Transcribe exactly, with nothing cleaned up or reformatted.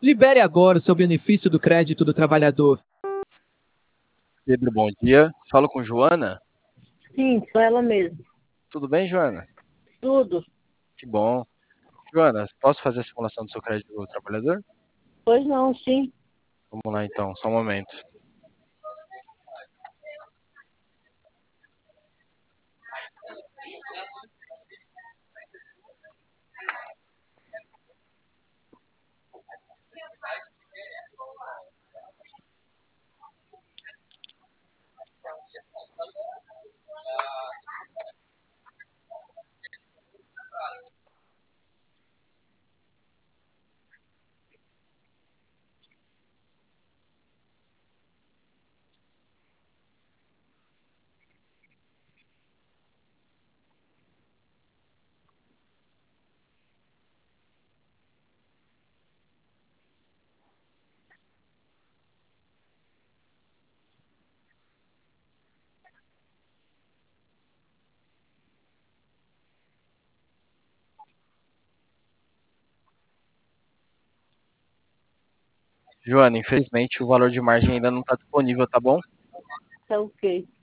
Libere agora o seu benefício do crédito do trabalhador. Pedro, bom dia. Falo com Joana. Sim, sou ela mesma. Tudo bem, Joana? Tudo. Que bom. Joana, posso fazer a simulação do seu crédito do trabalhador? Pois não, sim. Vamos lá então, só um momento. Joana, infelizmente o valor de margem ainda não está disponível, tá bom? Tá ok.